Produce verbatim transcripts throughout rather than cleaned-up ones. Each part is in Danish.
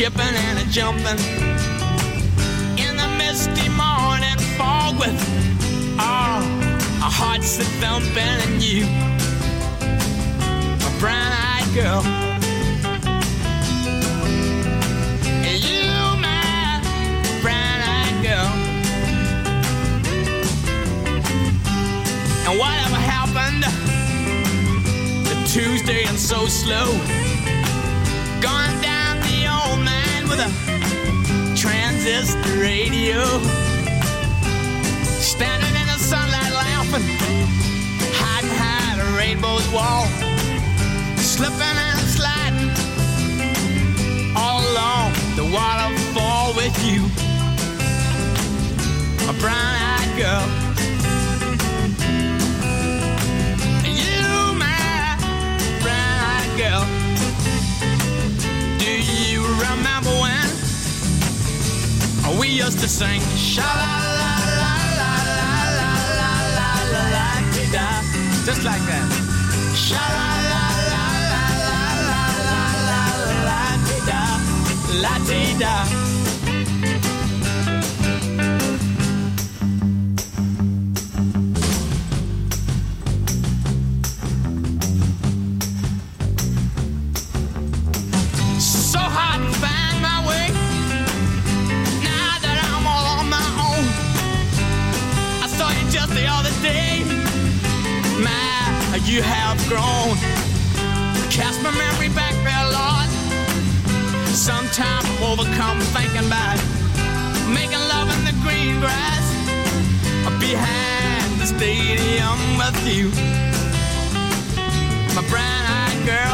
skipping and a jumping in the misty morning fog with all oh, our hearts that thumping and you, a brown-eyed girl. You, my brown-eyed girl. And whatever happened to Tuesday and so slow, gone down the old man with a transistor radio, standing in the sunlight laughing, hiding behind a rainbow's wall, slipping and sliding all along the waterfall with you, a brown-eyed girl. You, my brown-eyed girl. Do you remember when we used to sing sha-la-la-la-la-la-la-la-la-la-la-la-la-la-la, just like that. Sha-la-la-la-la-la-la-la-la-la-la-la-la-la. So hard to find my way now that I'm all on my own. I saw you just the other day. My, you have grown. Cast my memory back there, Lord. Sometimes I'm overcome thinking about making love in the green grass behind the stadium with you, my brown-eyed girl.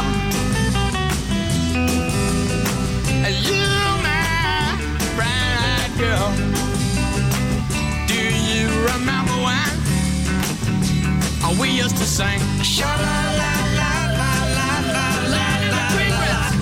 You, my brown-eyed girl. Do you remember when we used to sing sha-la-la-la-la-la-la-la-la-la-la-la-la?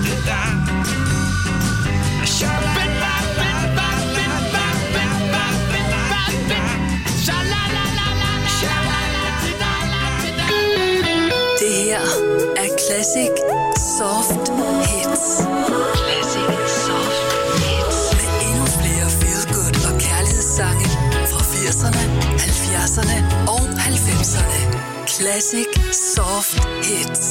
Det her er Classic Soft Hits. Classic Soft Hits. Med endnu flere feel-good og kærlighedssange fra firserne, halvfjerdserne og halvfemserne. Classic Soft Hits.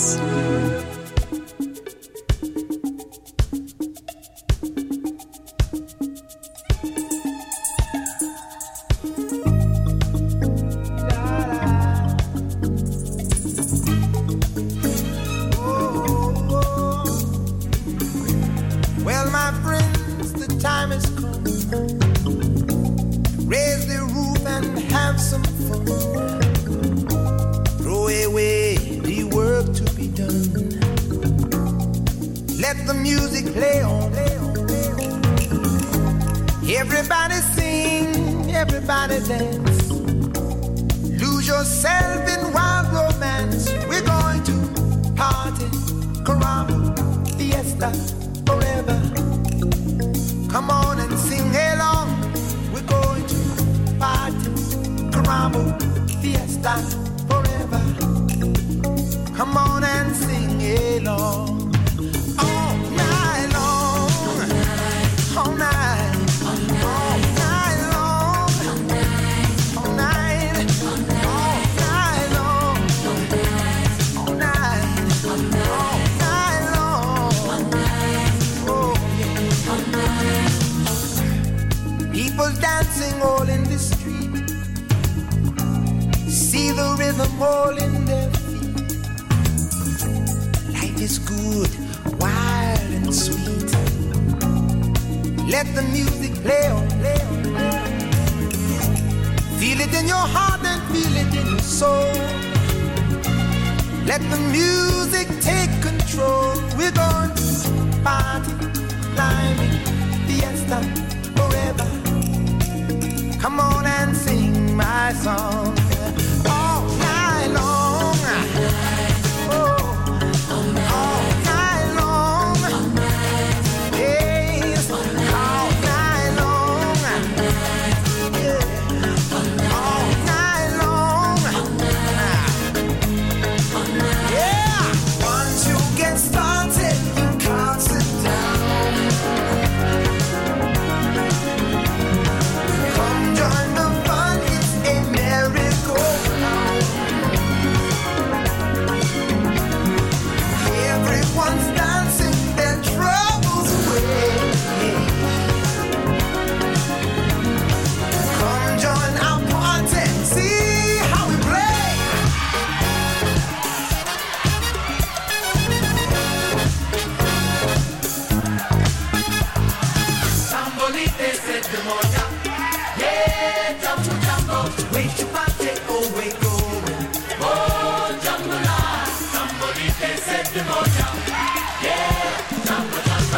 Everybody sing, everybody dance. Lose yourself in wild romance. We're going to party, caramba, fiesta, forever. Come on and sing along. We're going to party, caramba, fiesta, forever. Come on and sing along. All night long, all night. People dancing all in the street, see the rhythm all in their feet. Life is good, wild and sweet. Let the music play on, play on, play on. Feel it in your heart and feel it in your soul. Let the music take control. We're going to party, climbing, fiesta, forever. Come on and sing my song all night long. Oh, all night long. Yes, all night long. Yeah, all night long. Yeah, once you get started, you can't sit down. Hey, jumbo, jumbo, wait your party, oh, wait, going. Oh, jumbo, la, jumbo, they said the moja. Yeah, jumbo, jumbo.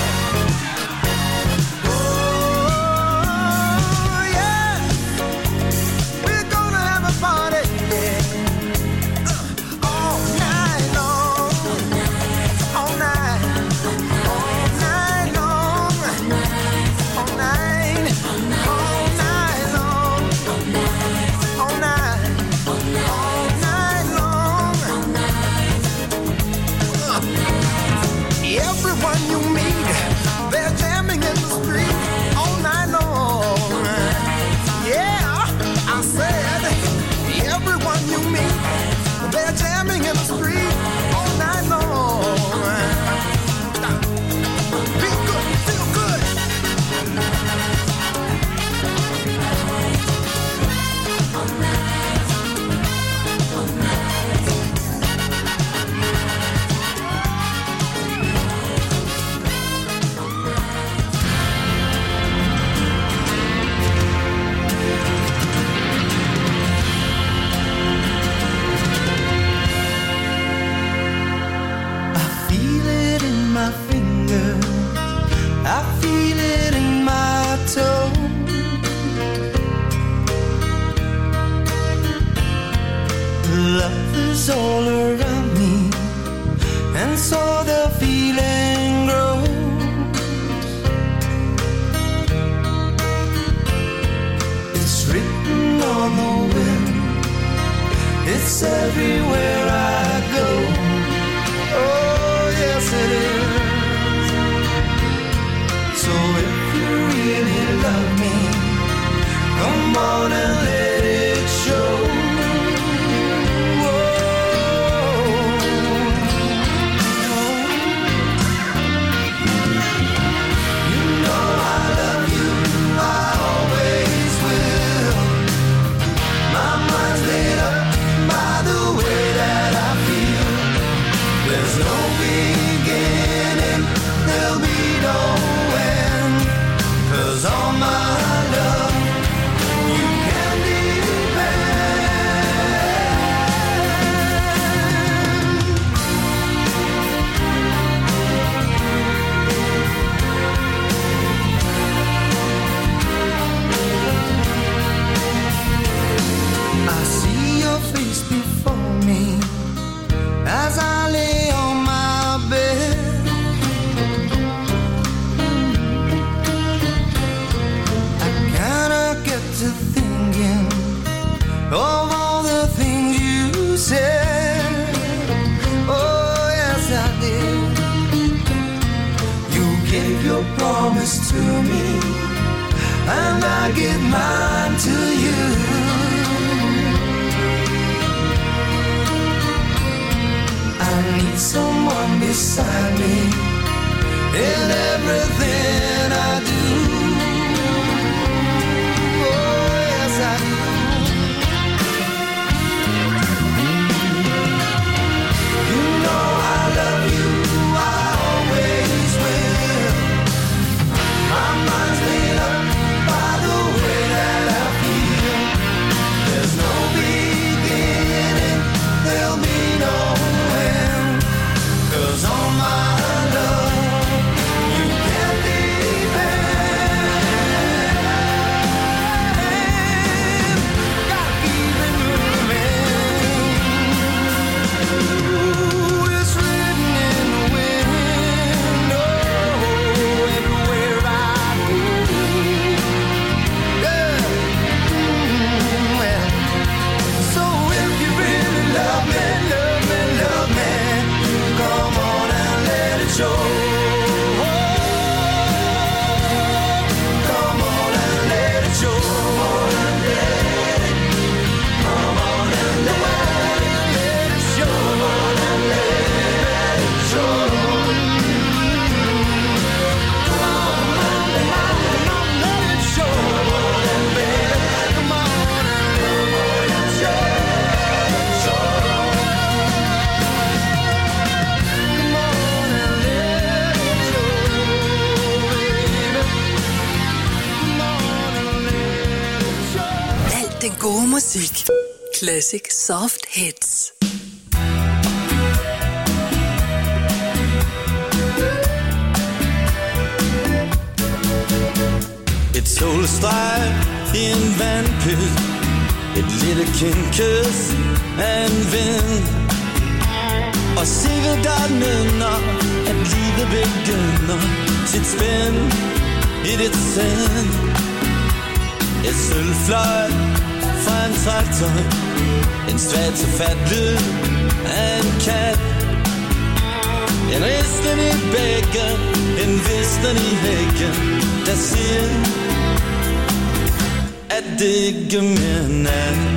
Oh, yeah, we're gonna have a party, yeah. Uh, all night long, all night, all night long, all night, all night long, all night, all night long. Uh, Everyone you meet, they're jamming in the street all night long. Yeah, I said, everyone you meet, they're jamming in the street all night long. Be good, feel good. I feel it in my finger, I feel it in my toe. Love is all around me, and so the feeling grows. It's written on the wind, it's everywhere I go. Oh, yes it is. So if you really love me, come on and let it show. You know I love you, I always will. My mind's made up by the way that I feel. There's no beginning, there'll be no end. 'Cause all my love, you can depend. I see your face before me as I lay on my bed. I kinda get to thinking of all the things you said. Oh, yes, I did. You gave your promise to me, and I give mine to you. I need someone beside me in everything I do. Oh, yes, I do. You know I love you, I always will. My mind's made up by the way that I feel. There's no beginning, there'll be no end. 'Cause all my love, you can depend. den gode musik. Classic Soft Hits. Et solstreg i en vandpyt, et lille kindkys af en vind, og sikkert der minder, at livet begynder sit spænd i dit sind. Et sølvfløjt fra en traktor, en svag til fat lyd af en kat, en risten i bækken, en visten i hækken, der siger, at det ikke mere nat.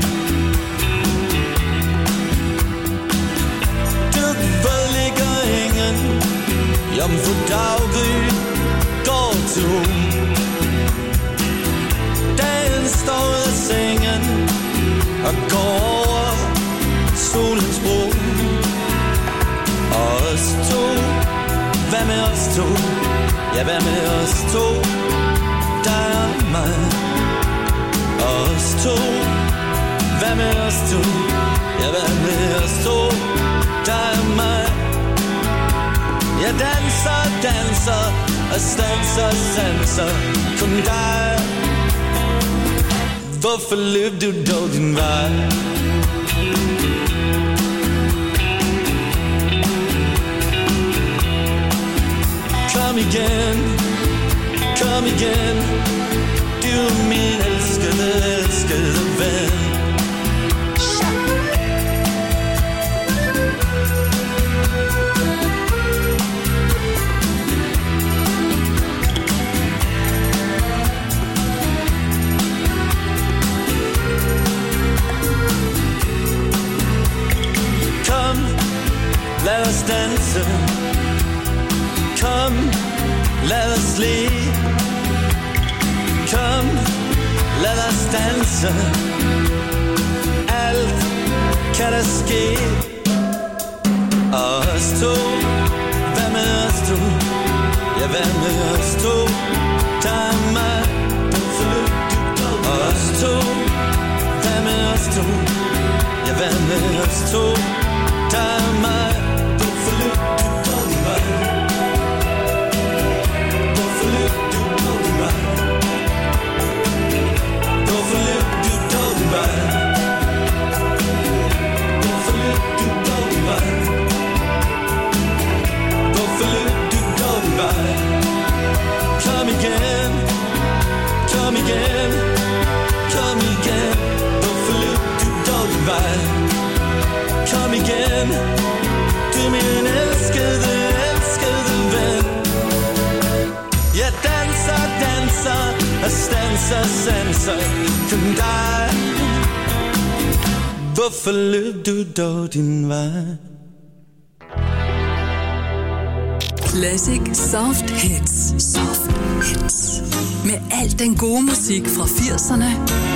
Du ved ligger ingen, jomfru daggry går to. Dagen står ud af sengen og går over solens bro. Og os to, hvad med os to? Ja, hvad med os to? Der er mig. Og os to, hvad med os to? Ja, hvad med os to? Der er mig. Jeg danser, danser og stanser, sanser kun dig. Hvorfor løb du dog din vej? Kom igen, kom igen, du min elskede, elskede ven. Kom, lad os danse. Kom, lad os le. Kom, lad os danse. Alt kan der ske. Og os to, hvad med os to? Ja, hvad med os to? Der er mig. Og os to, hvad med os to? Ja, hvad med os to? Der er mig. Kom igen, kom igen, kom igen. Hvorfor løb du dog din vej? Kom igen, du min elskede, elskede ven. Jeg danser, danser og stanser, sanser kun dig. Hvorfor løb du dog din vej? Classic Soft Hits. Soft Hits. Med al den gode musik fra firserne,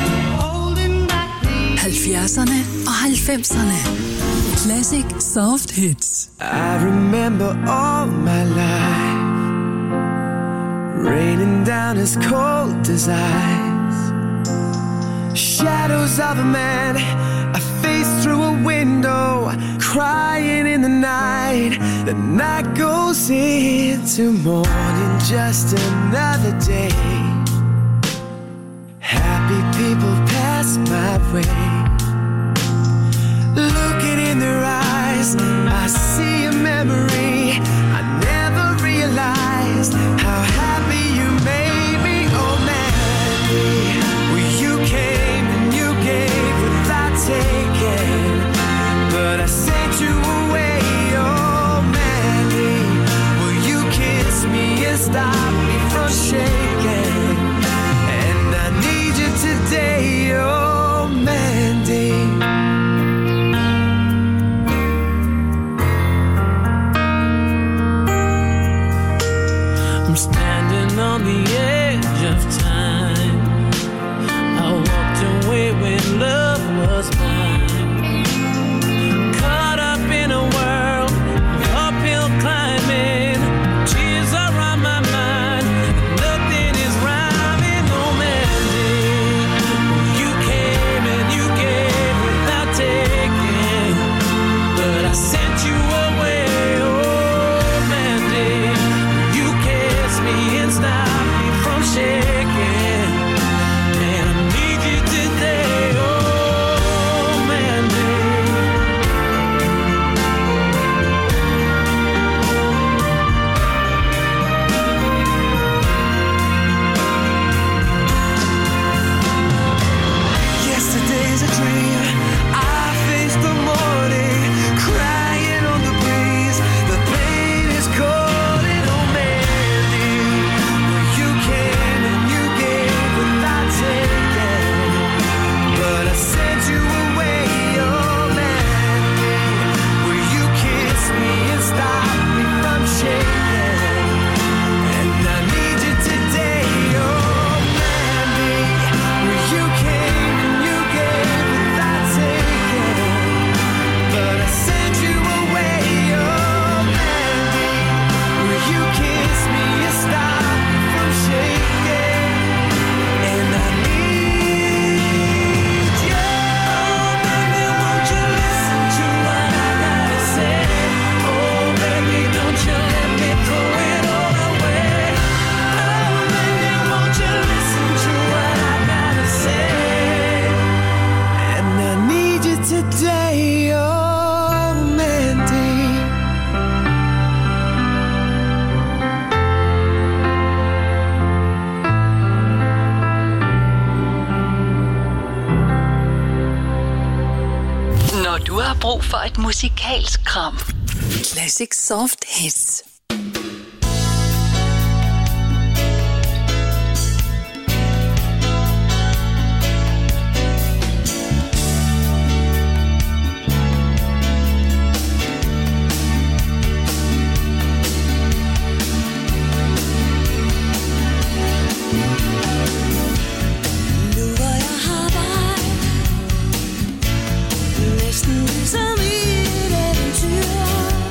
halvfjerdserne og halvfemserne. Classic Soft Hits. I remember all my life raining down as cold as ice. Shadows of a man I faced through a window, crying in the night. The night goes into morning, just another day. Happy people pass my way. Looking in their eyes, I see a memory. I never realized how happy you made me. Oh man, well, you came and you gave without taking, but I sent you away. Oh Mandy, will you kiss me and stop me from shaking? And I need you today. Oh Mandy. har brug for et musikalsk kram. Classic Soft Hits. Som i et eventyr.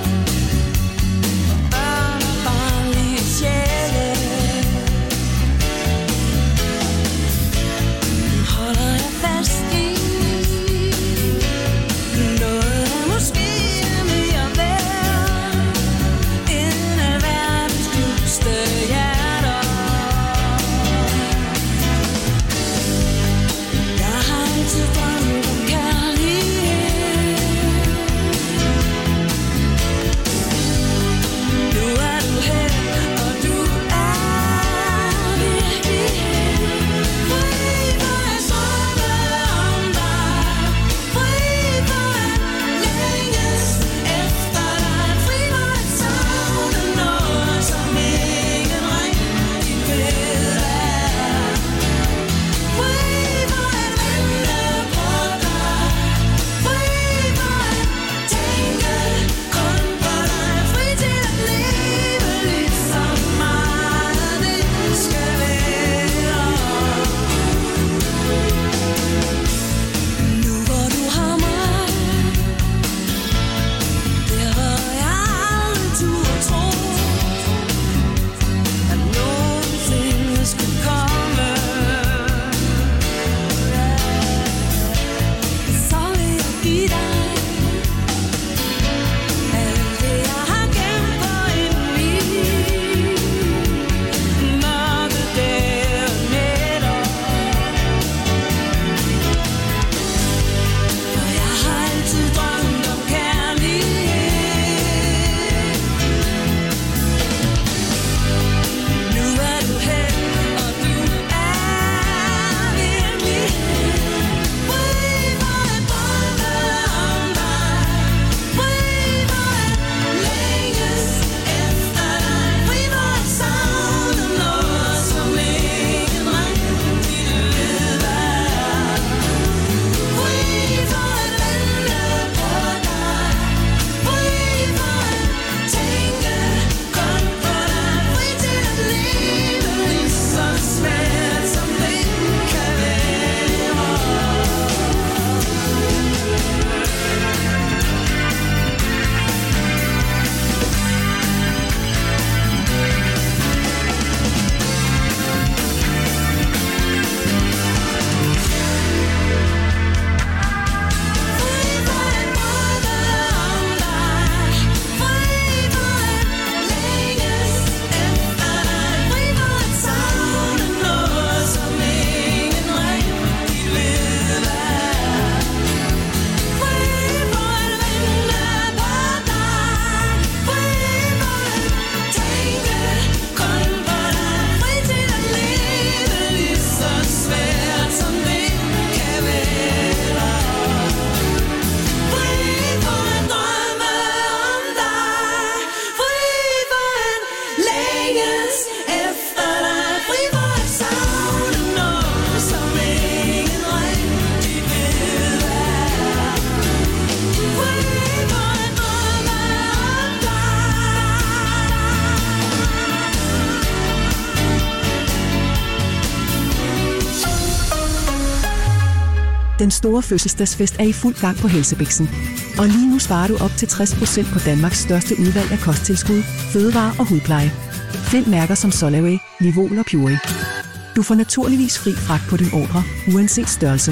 Den store fødselsdagsfest er i fuld gang på Helsebiksen. Og lige nu sparer du op til tres procent på Danmarks største udvalg af kosttilskud, fødevarer og hudpleje. Find mærker som Solaway, Livol og Puree. Du får naturligvis fri fragt på din ordre, uanset størrelse.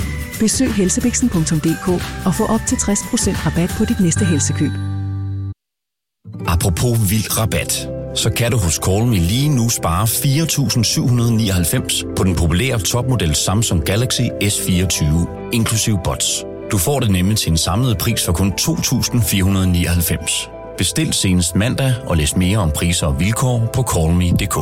Besøg helsebiksen punktum d k og få op til tres procent rabat på dit næste helsekøb. Apropos vild rabat, så kan du hos Call Me lige nu spare fire tusind syv hundrede og nioghalvfems på den populære topmodel Samsung Galaxy S fireogtyve, inklusiv bots. Du får det nemlig til en samlet pris for kun to tusind fire hundrede og nioghalvfems. Bestil senest mandag og læs mere om priser og vilkår på call me punktum d k.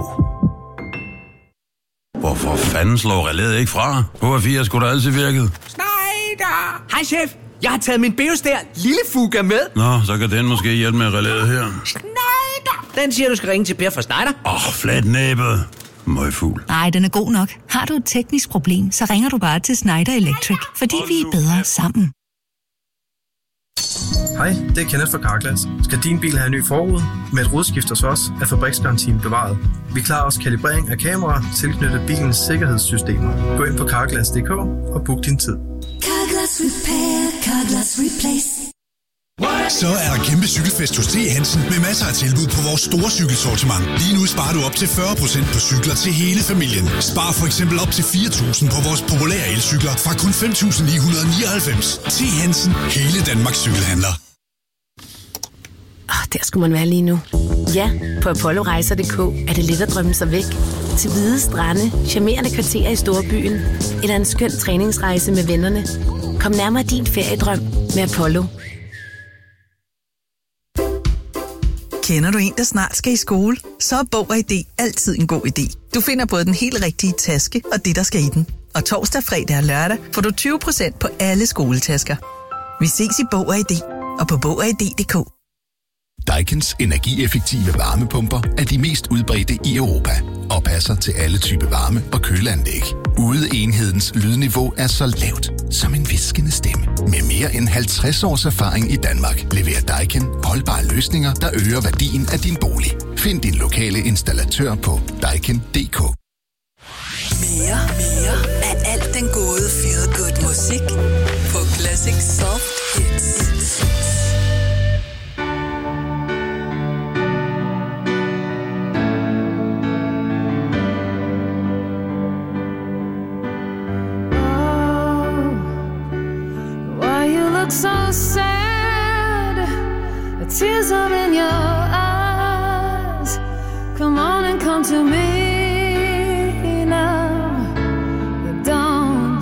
Hvorfor fanden slår relæet ikke fra? H F fire skulle da altid virket. Schneider! Hej, chef. Jeg har taget min Beostær lille Fuga med. Nå, så kan den måske hjælpe med relæet her. Schneider! Den siger, du skal ringe til Per fra Schneider. Åh, oh, flatnæbet. Møgfugl. Nej, den er god nok. Har du et teknisk problem, så ringer du bare til Schneider Electric, fordi vi er bedre sammen. Hej, det er Kenneth fra Carglass. Skal din bil have en ny forrude? Med et rudeskift hos os er fabriksgarantien bevaret. Vi klarer også kalibrering af kameraer tilknyttet bilens sikkerhedssystemer. Gå ind på carglass punktum d k og book din tid. Carglass Repair, Carglass Replace. Så er der kæmpe cykelfest hos T. Hansen med masser af tilbud på vores store cykelsortiment. Lige nu sparer du op til fyrre procent på cykler til hele familien. Spar for eksempel op til fire tusind på vores populære elcykler fra kun fem tusind ni hundrede nioghalvfems. T. Hansen, hele Danmarks cykelhandler. Oh, der skulle man være lige nu. Ja, på apollo rejser punktum d k er det let at drømme sig væk. Til hvide strande, charmerende kvarterer i storbyen, eller en skøn træningsrejse med vennerne. Kom nærmere din feriedrøm med Apollo. Kender du en, der snart skal i skole? Så er Bog og I D altid en god idé. Du finder både den helt rigtige taske og det, der skal i den. Og torsdag, fredag og lørdag får du tyve procent på alle skoletasker. Vi ses i Bog og I D og på bog og i d punktum d k. Daikin's energieffektive varmepumper er de mest udbredte i Europa og passer til alle typer varme- og køleanlæg. Udeenhedens lydniveau er så lavt som en viskende stemme. Med mere end halvtreds års erfaring i Danmark leverer Daikin holdbare løsninger, der øger værdien af din bolig. Find din lokale installatør på daikin punktum d k. Mere, mere af alt den gode feel good musik på Classic Soft Hits. So sad, the tears are in your eyes. Come on and come to me now. Don't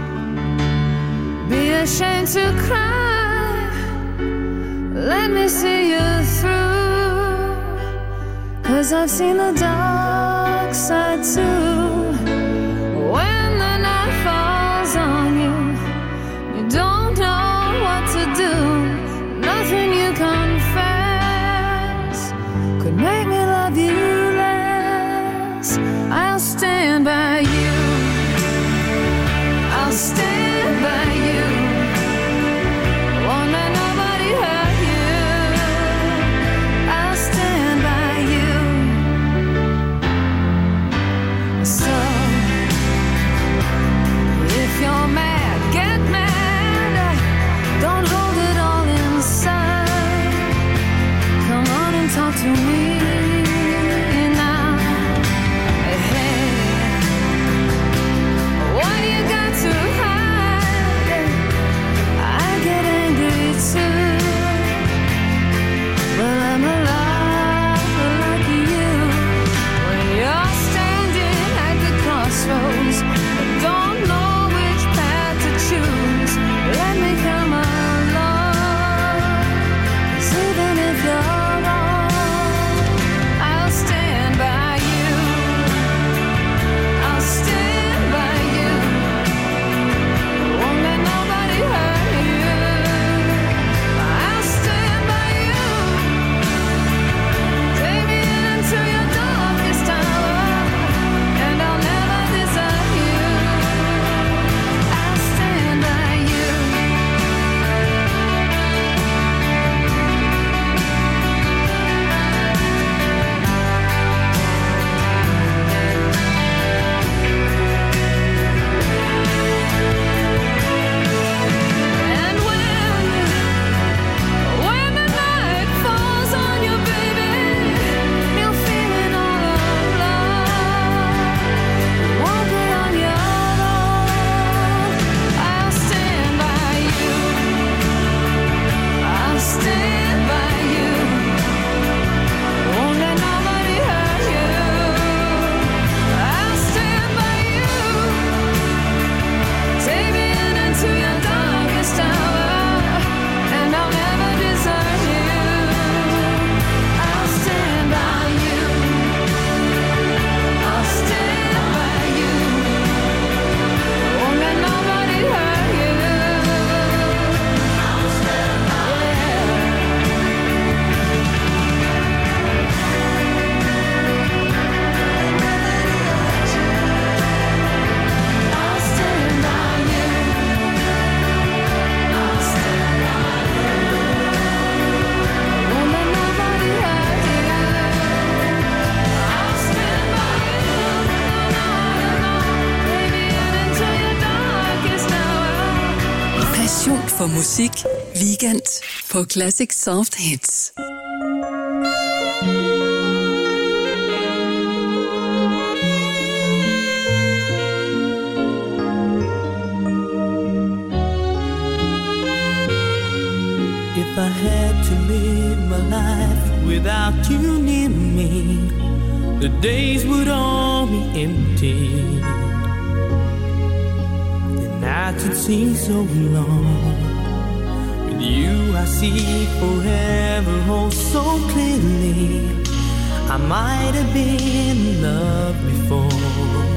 be ashamed to cry. Let me see you through. 'Cause I've seen the dark side too. When the night falls on you, you don't know to do. Nothing you confess could make me love you less. I'll stand by you. I'll stand by you. Won't let nobody hurt you. I'll stand by you. So Station for musik. Weekend på Classic Soft Hits. If I had to live my life without you near me, the days would all be empty. The nights would seem so long. With you I see forever oh so clearly. I might have been in love before,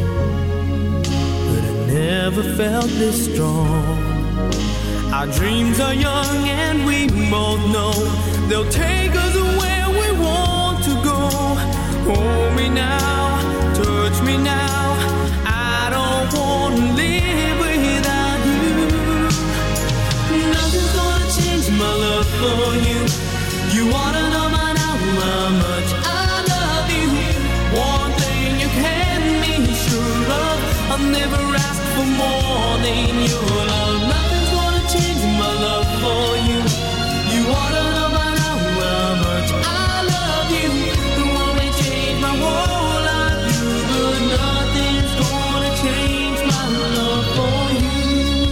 but I never felt this strong. Our dreams are young and we both know they'll take us where we want to go. Hold me now, touch me now. I don't want to live without you. Nothing's gonna change my love for you. You wanna know by now how much I love you. One thing you can be sure of, I'll never ask for more than your love. Nothing's gonna change my love for you. You wanna know by now how much I love you. The one may change my whole life, you, but nothing's gonna change my love for you.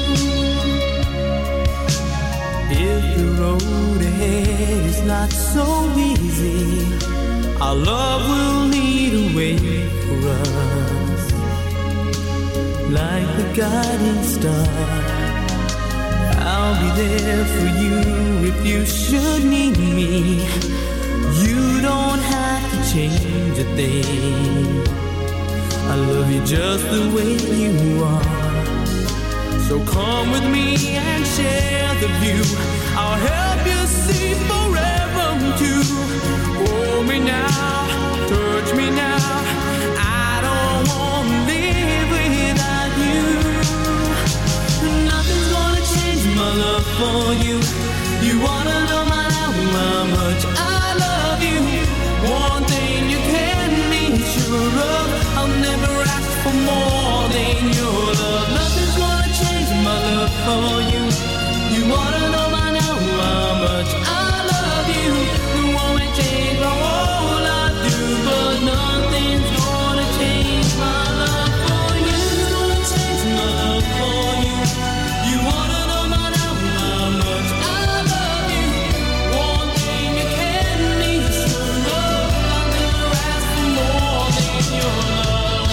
If the road ahead is not so easy, our love will lead a way for us, like the guiding star. I'll be there for you if you should need me. You don't have to change a thing. I love you just the way you are. So come with me and share the view. I'll help you see forever too. Hold me now, touch me now. I don't want to live without you. Nothing's gonna change my love for you. You wanna know my now how much I love you. One thing you can be sure of, I'll never ask for more than your love. Nothing's gonna change my love for you. You wanna know my now how much I love you. You won't change my whole life through, but nothing's gonna change my love for you. Gonna change my love for you. You wanna know my now how much I love you. One thing you can be sure of, I'll never ask for more than your love.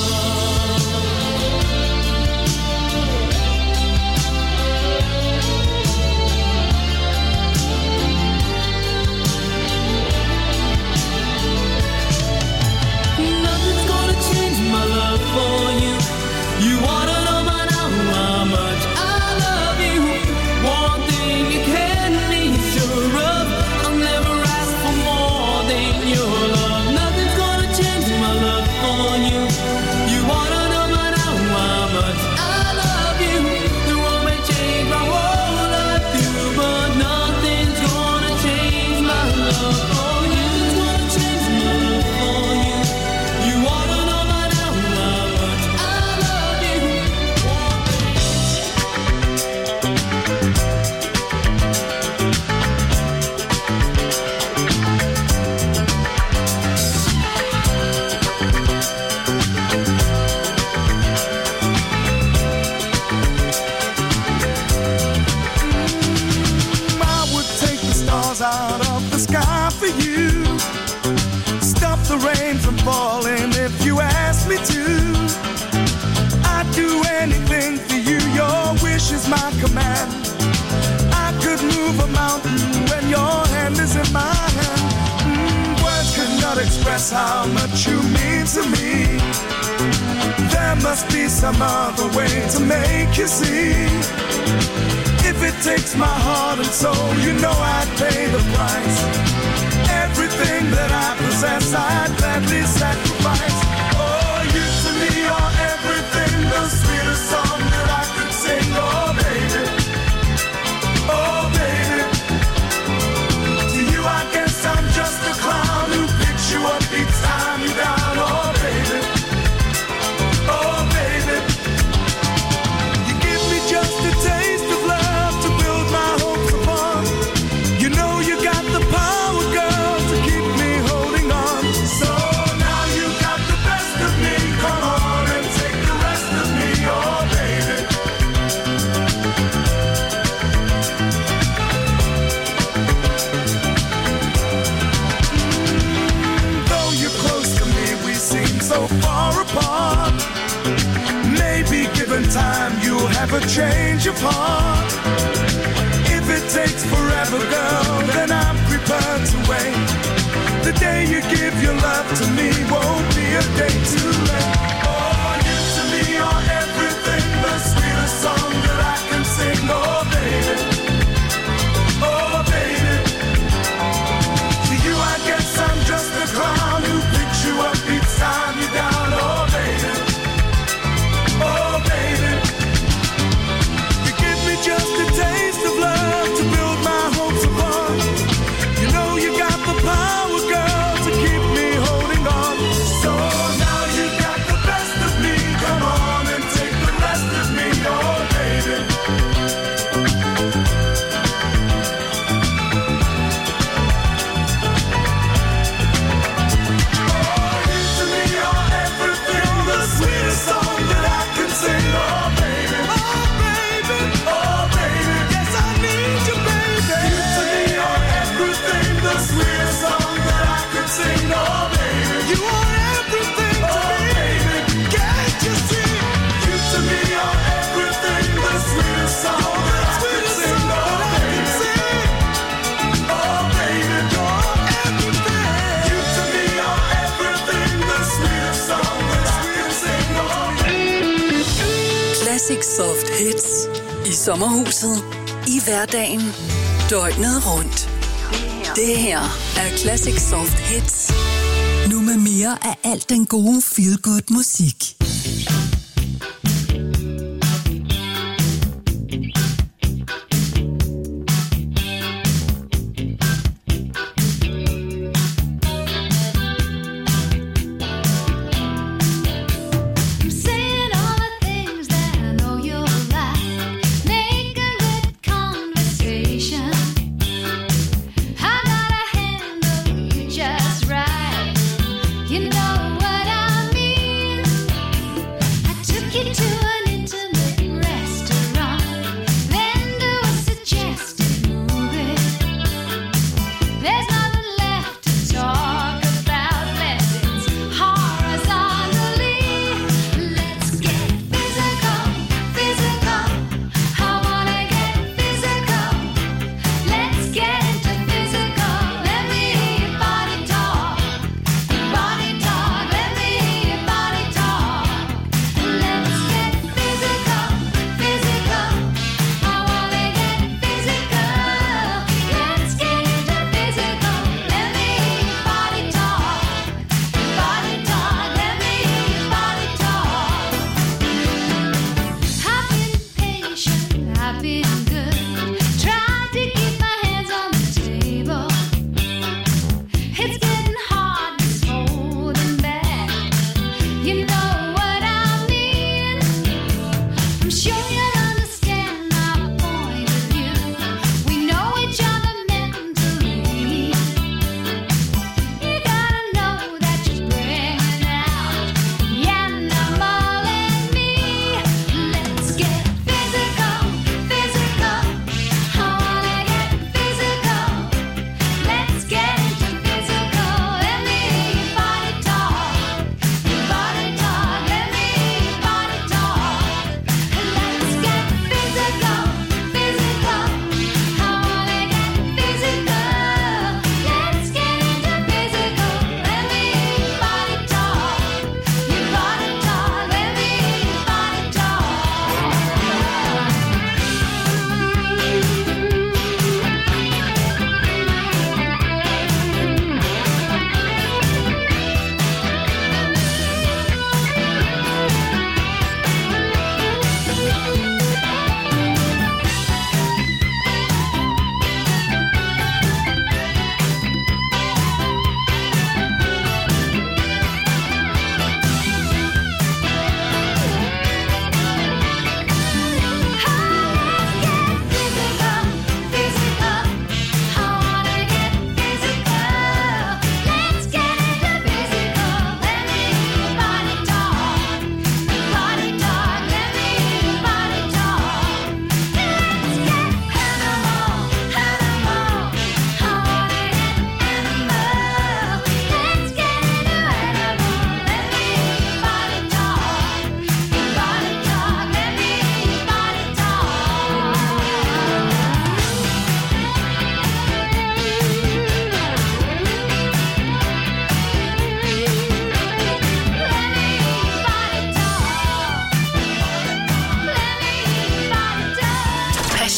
Nothing's gonna change my love for you. You wanna know by now how much I love you. One thing you can be sure of, I'll never ask for more than your love. Nothing's gonna change my love for you. You wanna know by now how much I love you. The one may change my whole life through, but nothing's gonna change my love for you. It's gonna change my love for you. You wanna know by now how much I love you. I would take the stars out of the sky for you. Stop the rain from falling if you ask me to. I'd do anything for you, your wish is my command. I could move a mountain when your hand is in my hand. Mm, words could not express how much you mean to me. There must be some other way to make you see. If it takes my heart and soul, you know I'd pay the price. Everything that I possess, I'd gladly sacrifice. Oh, you to me are everything, the sweetest song that I could sing. Oh, baby, oh, baby. To you, I guess I'm just a clown who picks you up each time you're down. Oh, baby, oh, baby. You give me just a taste of love to build never change your heart. If it takes forever, girl, then I'm prepared to wait. The day you give your love to me won't be a day too late. Oh, you to me are everything, the sweetest song that I can sing. Oh, baby, oh, baby. To you I guess I'm just a clown who picks you up each time you're down. Oh, baby, oh, baby. You give me just a taste of love to build my hopes upon. You know you got the power, girl, to keep me holding on. So now you got the best of me. Come on and take the rest of me, oh baby. Oh, you to me are everything, the sweetest song that I can sing, oh baby. Oh baby, oh baby, yes I need you, baby. You to me are everything, the sweetest song that I can sing, oh baby. You are everything to oh, me, baby. Can't you see? You to me are everything, the sweetest song that I can sing, oh baby. Oh baby, you're everything. You to me are everything, the sweetest song that I can sing, oh baby. Classic Soft Hits. I sommerhuset. I hverdagen. Døgnet rundt. Det her er Classic Soft Hits. Nu med mere af alt den gode feel-good musik. I'm saying all the things that I know you'll like. Making good conversation. I gotta handle you just right. You know what I mean.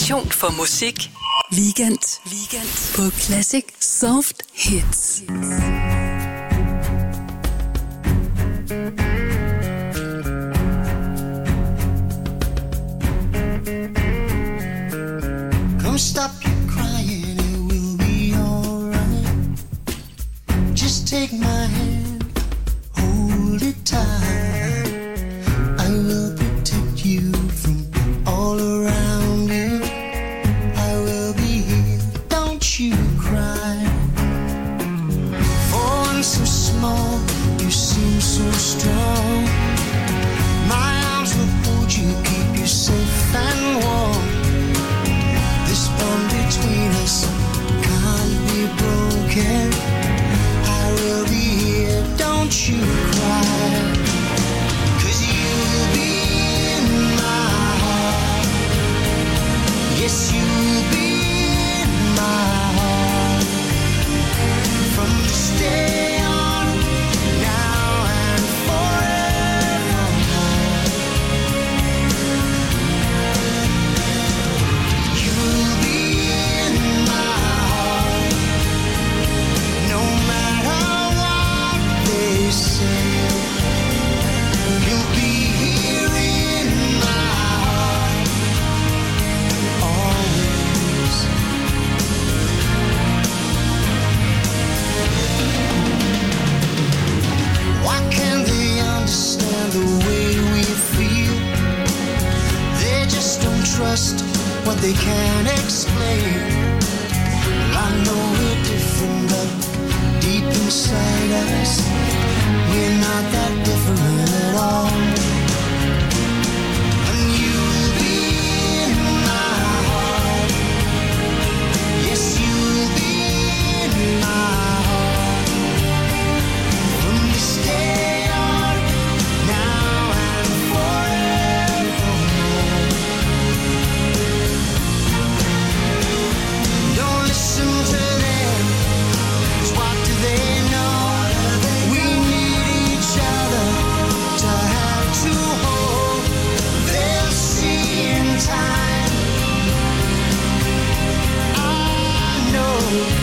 Passion for musik. Weekend. Weekend på Classic Soft Hits. Come stop your crying, it will be alright. Just take my hand, hold it tight. I will protect you from all around you. I will be here, don't you cry. For one so small, you seem so strong. My arms will hold you, keep you safe and warm. This bond between us can't be broken. I will be here, don't you cry. 'Cause you'll be in my heart. Yes, you'll be in my heart. From this day on, now and forevermore. You'll be in my heart. No matter what they say. You'll be here in my heart. Always. Why can't they understand the way we feel? They just don't trust what they can't explain. I know we're different, but deep inside us, we're not that different at all. And you'll be in my heart. Yes, you'll be in my heart. From this day on, now and forevermore. Don't listen to them, 'cause what do they know? We need each other to have to hold. They'll see in time. I know.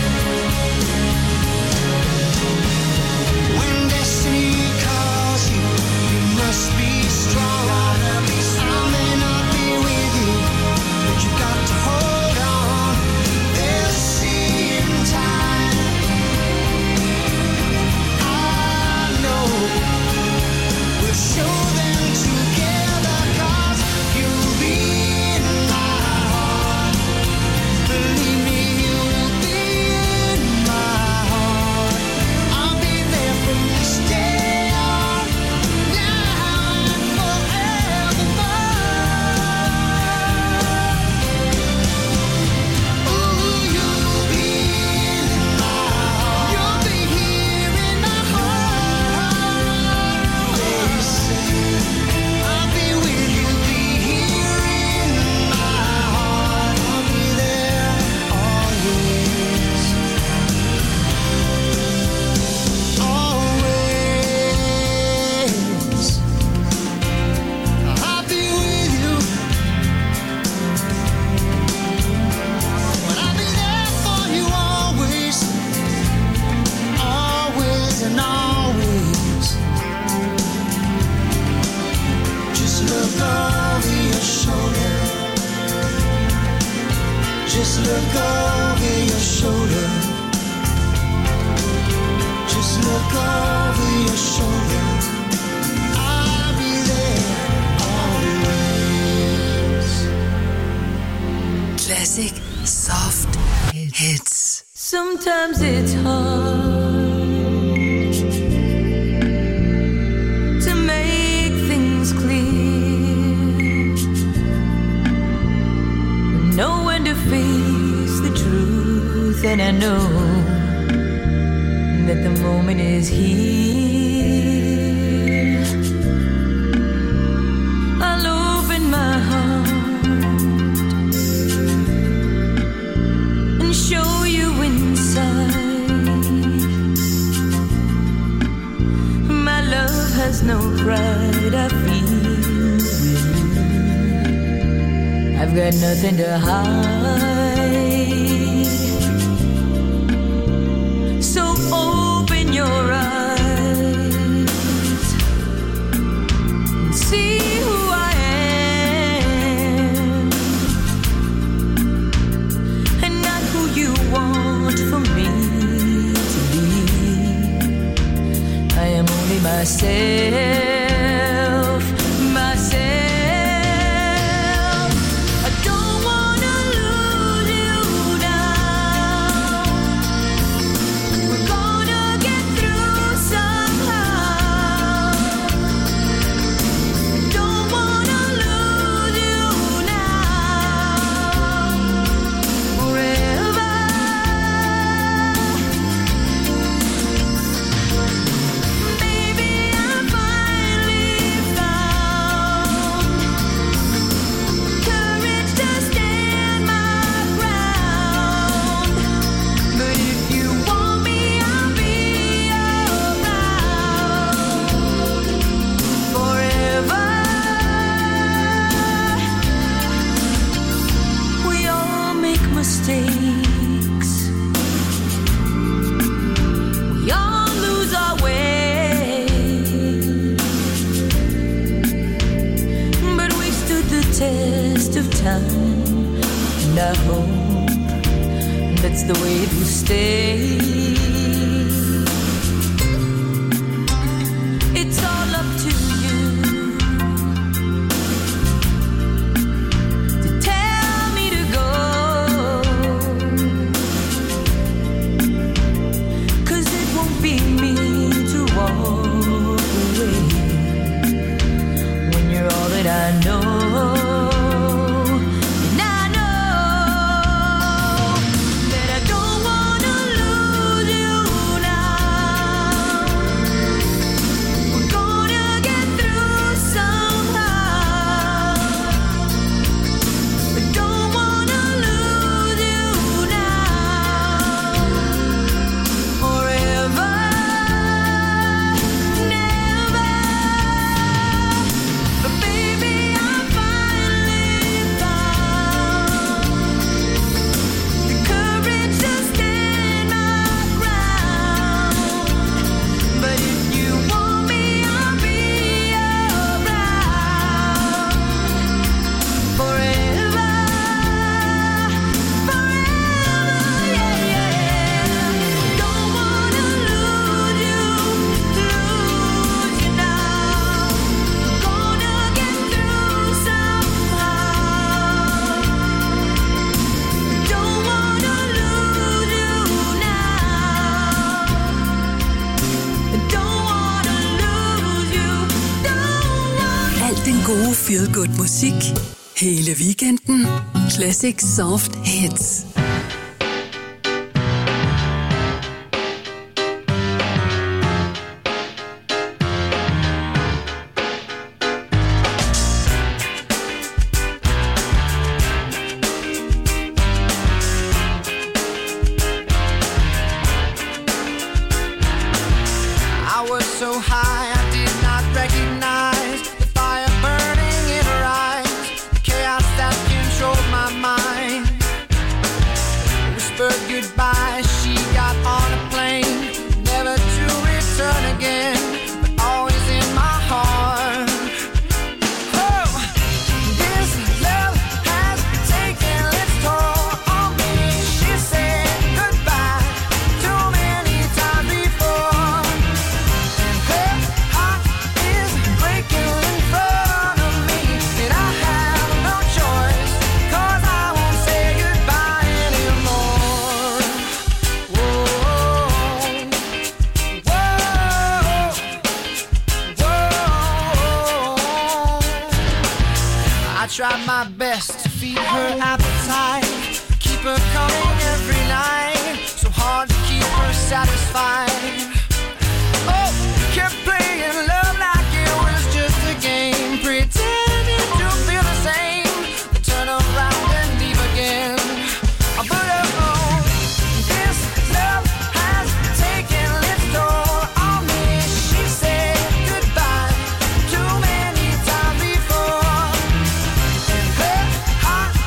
When destiny calls you, you must be strong. I may not be with you, but you got to hold on. They'll see in time. I know. We'll show them together, 'cause you'll be in my heart. Believe me, you'll be in my heart. I'll be there from this day on, now and forevermore. Ooh, you'll be in my heart. You'll be here in my heart. Always. I'll be with you, be here in my heart. I'll be there always. Always. I'll be with you. But I'll be there for you always. Always and always. Just look over your shoulder. Just look over your shoulder. Just look over your shoulder. I'll be there always. Classic Soft Hits. Sometimes it's hard to make things clear. Know when to face the truth, and I know that the moment is here. I'll open my heart and show you inside. My love has no pride, I feel with you. I I've got nothing to hide. So open your eyes and see who I am, and not who you want for me to be. I am only myself, myself. I don't wanna lose you now. We're gonna get through somehow. Don't wanna lose you now. Forever. Maybe I finally found courage to stand my ground. But if you want me, I'll be around forever. We all make mistakes. We all lose our way. But we stood the test of time, and I hope that's the way it will stay. It's all up to you to tell me to go, 'cause it won't be me to walk away when you're all that I know. And I know that I don't wanna lose you now. We're gonna get through somehow. I don't wanna lose you now. Forever, never. But baby, I finally found the courage to stand my ground. But if you want me, I'll be around forever, forever, yeah, yeah. Don't wanna lose you, lose you now. Gonna get through somehow. Don't wanna lose you now. Don't wanna lose you, don't wanna. Alt den gode feel-good musik hele weekenden. Classic Soft Hits. I was so high I did not recognize the fire burning in her eyes, the chaos that controlled my mind. Whispered goodbye, she got on a plane, never to return again, but always in my heart. Oh, this love has taken its toll on me. She said goodbye too many times before. Her heart is breaking in front of me, and I have no choice, 'cause I won't say goodbye anymore. Whoa, whoa, whoa. I tried my best to feed her appetite, keep her coming every night, so hard to keep her satisfied. Oh, kept playing love like it was just a game, pretending to feel the same, then turn around and leave again. But oh, this love has taken its toll on me. She said goodbye too many times before, and her heart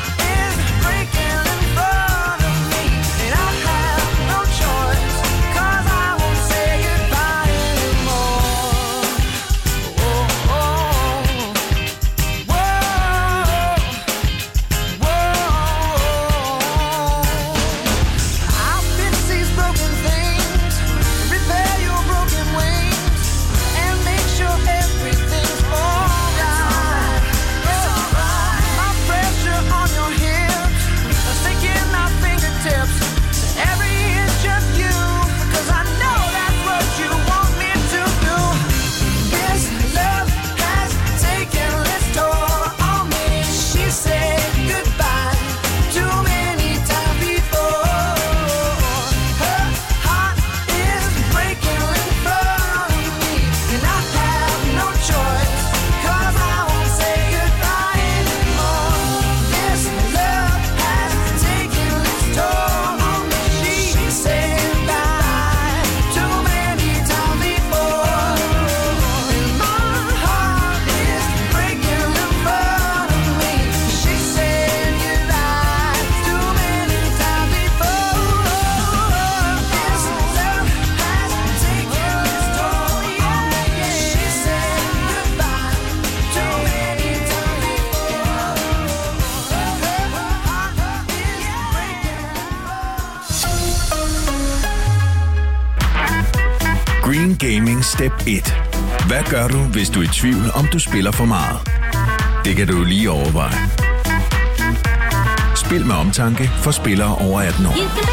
Ingen Gaming Step et. Hvad gør du, hvis du er i tvivl, om du spiller for meget? Det kan du lige overveje. Spil med omtanke for spillere over atten år.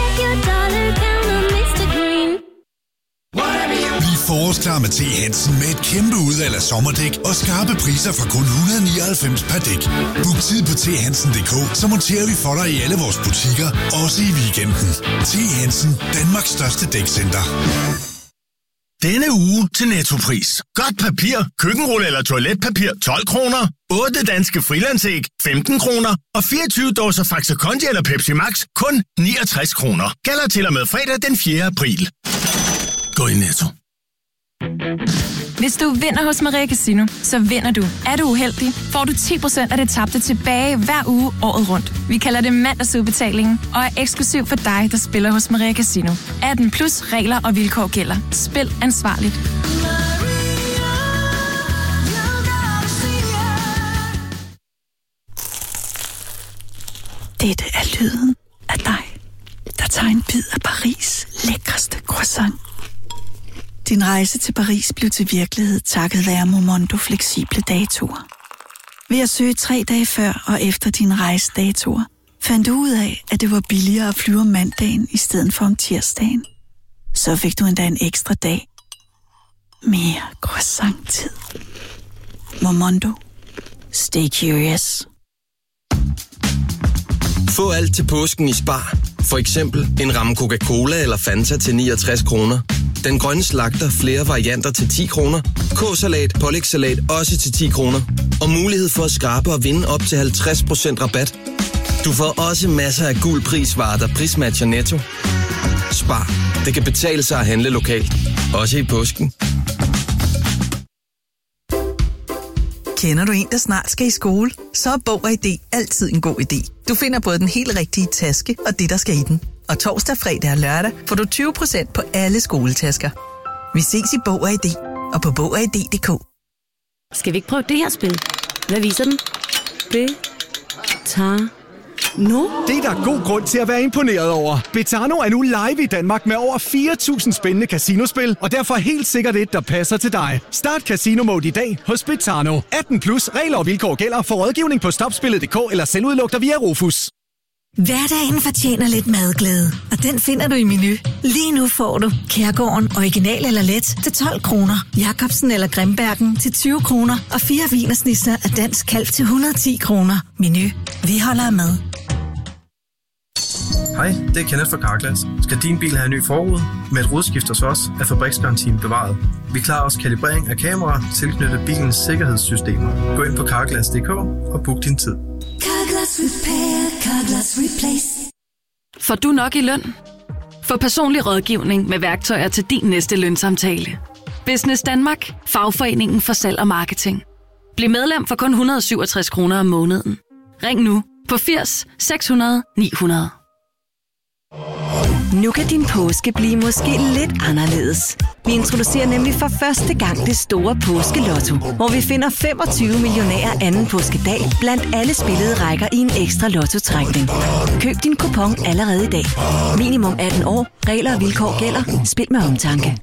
Bliv forårsklar med T. Hansen med et kæmpe udvalg af sommerdæk og skarpe priser fra kun et hundrede og nioghalvfems per dæk. Book tid på t hansen punktum d k, så monterer vi for dig i alle vores butikker, også i weekenden. T. Hansen, Danmarks største dækcenter. Denne uge til Nettopris. Godt papir, køkkenrulle eller toiletpapir tolv kroner. otte danske frilandsæg femten kroner. Og fireogtyve dåser Faxe Kondi eller Pepsi Max kun niogtres kroner. Gælder til og med fredag den fjerde april. Gå i Netto. Hvis du vinder hos Maria Casino, så vinder du. Er du uheldig, får du ti procent af det tabte tilbage hver uge året rundt. Vi kalder det mandagsudbetalingen og er eksklusiv for dig, der spiller hos Maria Casino. atten plus regler og vilkår gælder. Spil ansvarligt. Dette er lyden af dig, der tager en bid af Paris' lækreste croissant. Din rejse til Paris blev til virkelighed takket være Momondo fleksible datoer. Ved at søge tre dage før og efter din rejsedatoer, fandt du ud af, at det var billigere at flyve om mandagen i stedet for om tirsdagen. Så fik du endda en ekstra dag. Mere croissant-tid. Momondo. Stay curious. Få alt til påsken i Spar. For eksempel en ramme Coca-Cola eller Fanta til niogtres kroner. Den grønne slagter flere varianter til ti kroner. K-salat, pålægssalat også til ti kroner. Og mulighed for at skrabe og vinde op til halvtreds procent rabat. Du får også masser af gul prisvarer, der prismatcher Netto. Spar. Det kan betale sig at handle lokalt. Også i påsken. Kender du en, der snart skal i skole? Så er Bog og I D altid en god idé. Du finder både den helt rigtige taske og det, der skal i den. Og torsdag, fredag og lørdag får du tyve procent på alle skoletasker. Vi ses i Bog og I D og på bog og i d punktum d k. Skal vi ikke prøve det her spil? Hvad viser den? Det tager nu. Det er der god grund til at være imponeret over. Betano er nu live i Danmark med over fire tusind spændende casinospil, og derfor helt sikkert et, der passer til dig. Start Casino Mode i dag hos Betano. atten plus regler og vilkår gælder. For rådgivning på stopspillet punktum d k eller selvudlugter via Rufus. Hverdagen fortjener lidt madglæde, og den finder du i Menu. Lige nu får du Kærgården original eller let til tolv kroner, Jacobsen eller Grimbergen til tyve kroner og fire wienersnitzer af dansk kalv til et hundrede og ti kroner. Menu. Vi holder med. Hej, det er Kenneth fra Carglass. Skal din bil have en ny forrude? Med et rodskift hos os er fabriksgarantien bevaret. Vi klarer også kalibrering af kameraer tilknyttet bilens sikkerhedssystemer. Gå ind på carglass punktum d k og book din tid. Carglass Repair, Carglass Replace. Får du nok i løn? Få personlig rådgivning med værktøjer til din næste lønsamtale. Business Danmark, fagforeningen for salg og marketing. Bliv medlem for kun et hundrede og syvogtres kroner om måneden. Ring nu på firs seks hundrede ni hundrede. Nu kan din påske blive måske lidt anderledes. Vi introducerer nemlig for første gang det store påskelotto, hvor vi finder femogtyve millionærer anden påskedag blandt alle spillede rækker i en ekstra lottotrækning. Køb din kupon allerede i dag. Minimum atten år. Regler og vilkår gælder. Spil med omtanke.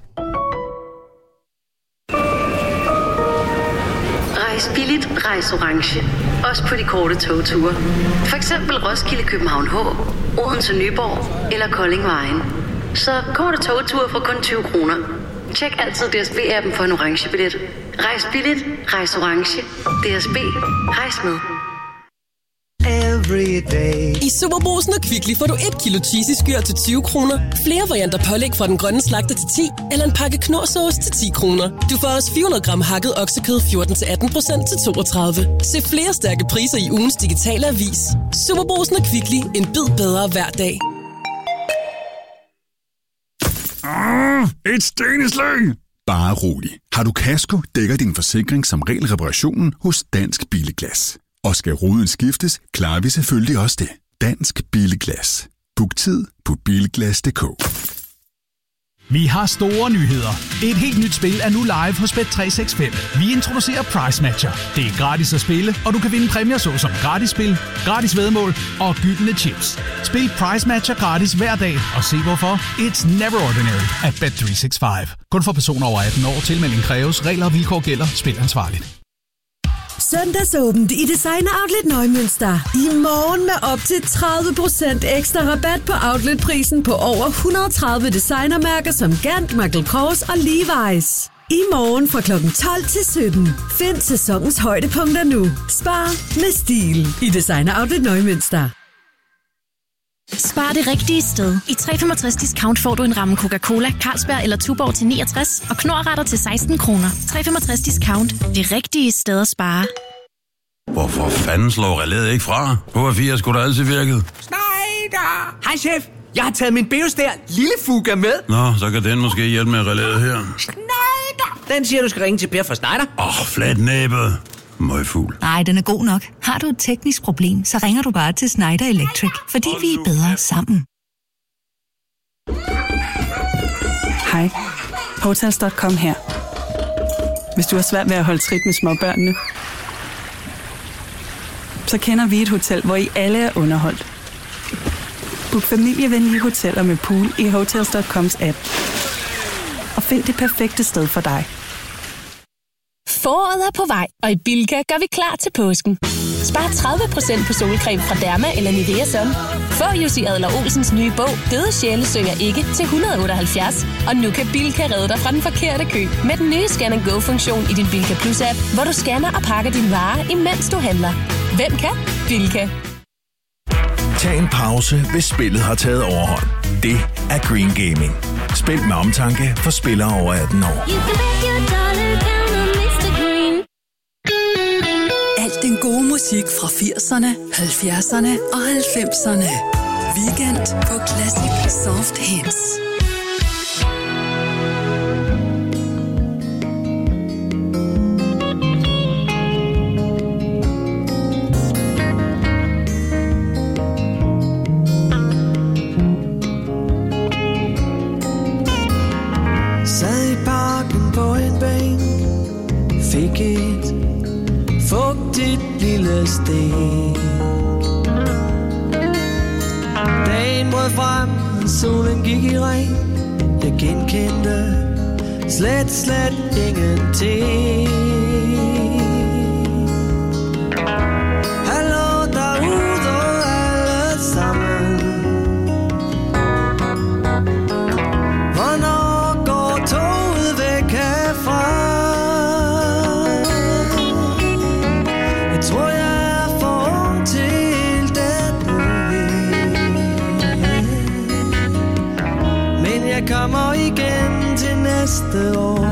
Rejs billigt, rejs orange. Også på de korte togture. For eksempel Roskilde, København H, Odense, Nyborg eller Kolding Vejen. Så korte togture for kun tyve kroner. Tjek altid D S B-appen for en orange billet. Rejs billigt, rejs orange. D S B. Rejs med. I Superbrugsen og Kvickly får du et kilo cheesy skyr til tyve kroner, flere varianter pålæg fra den grønne slagter til ti, eller en pakke knorrsauce til ti kroner. Du får også fire hundrede gram hakket oksekød fjorten til atten procent til toogtredive. Se flere stærke priser i ugens digitale avis. Superbrugsen og Kvickly. En bid bedre hver dag. Ah, et sten i slæng! Bare rolig. Har du kasko, dækker din forsikring som regel reparationen hos Dansk Billeglas. Og skal ruden skiftes, klarer vi selvfølgelig også det. Dansk Billeglas. Book tid på bilglas punktum d k. Vi har store nyheder. Et helt nyt spil er nu live hos Bet tre seks fem. Vi introducerer Price Matcher. Det er gratis at spille, og du kan vinde præmier såsom gratis spil, gratis væddemål og gyldne chips. Spil Price Matcher gratis hver dag, og se hvorfor. It's never ordinary at Bet tre seks fem. Kun for personer over atten år. Tilmelding kræves. Regler og vilkår gælder. Spil ansvarligt. Søndagsåbent i Designer Outlet Neumünster. I morgen med op til tredive procent ekstra rabat på outletprisen på over et hundrede og tredive designermærker som Gant, Michael Kors og Levi's. I morgen fra klokken tolv til sytten. Find sæsonens højdepunkter nu. Spar med stil i Designer Outlet Neumünster. Spar det rigtige sted. I tre komma femogtres discount får du en ramme Coca-Cola, Carlsberg eller Tuborg til niogtres og knorretter til seksten kroner. tre komma femogtres discount. Det rigtige sted at spare. Hvorfor fanden slår relæet ikke fra? H F fire skulle da altid virket. Schneider! Hej chef, jeg har taget min Beostær lille Fuga med. Nå, så kan den måske hjælpe med relæet her. Schneider! Den siger, du skal ringe til Per fra Schneider. Åh, oh, flat næbet. Møgfugl. Nej, den er god nok. Har du et teknisk problem, så ringer du bare til Schneider Electric, fordi vi er bedre sammen. Hej, Hotels punktum com her. Hvis du har svært ved at holde trit med småbørnene, så kender vi et hotel, hvor I alle er underholdt. Book familievenlige hoteller med pool i Hotels punktum coms app. Og find det perfekte sted for dig. Foråret er på vej, og i Bilka gør vi klar til påsken. Spar tredive procent på solcreme fra Derma eller Nivea Sun. Få Jussi Adler-Olsens nye bog, Døde sjæle synger ikke, til et hundrede og otteoghalvfjerds. Og nu kan Bilka redde dig fra den forkerte kø med den nye Scan and Go-funktion i din Bilka Plus-app, hvor du scanner og pakker dine varer, imens du handler. Hvem kan? Bilka. Tag en pause, hvis spillet har taget overhånd. Det er Green Gaming. Spil med omtanke for spillere over atten år. Alt den gode musik fra firserne, halvfjerdserne og halvfemserne. Weekend på Classic Soft Hits. Sad i parken på en bænk, fik et fugtigt lille stik. Dagen brød frem, solen gik i regn. Jeg genkendte slet, slet ingenting. Hallo derude alle sammen. Hvornår går toget væk herfra? Jeg tror jeg er for ung til dette, men jeg kommer igen til næste år.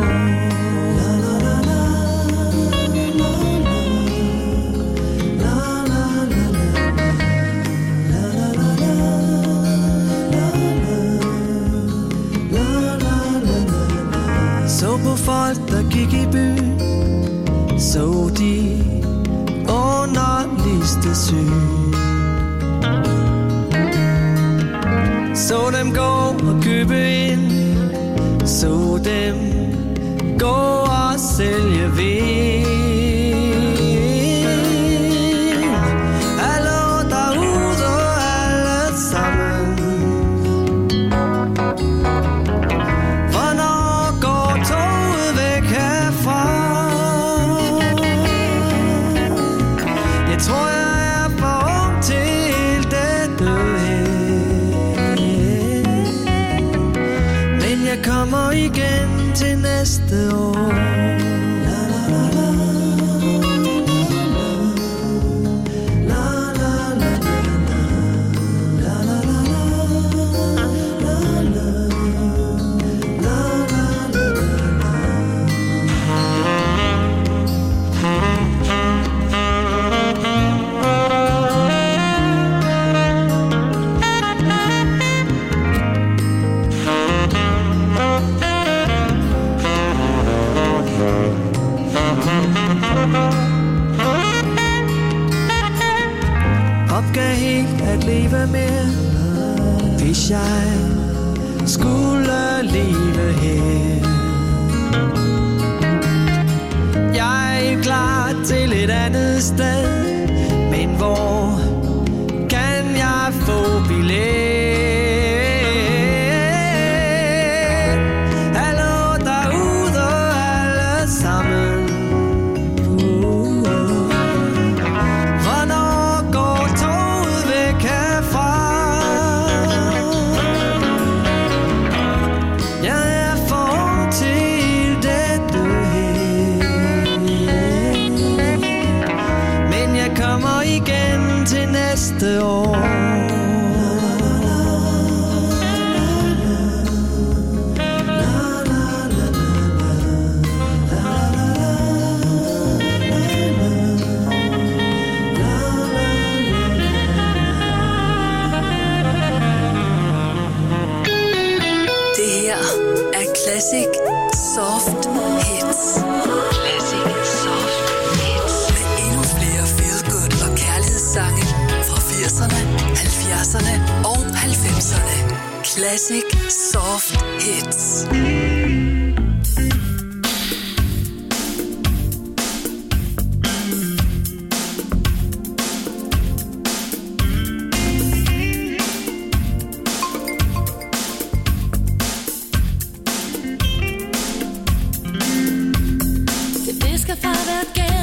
Så på folk der gik i byen, så de underligste syn. Så dem gå og købe ind, så dem gå og sælge vin. Hallo derude alle sammen. Hvornår går toget væk herfra? Jeg tror jeg er for ung til dette her, men jeg kommer igen til næste år. Opgav helt at leve mere, hvis jeg skulle leve her. Jeg er klar til et andet sted, men hvor kan jeg få billet? Næste år. Det her er Classic Soft Hits. Classic Soft Hits. Med endnu flere feel-good og kærlighedssange fra firserne, halvfjerdserne og halvfemserne. Classic Soft Hits. Det skal far være galt.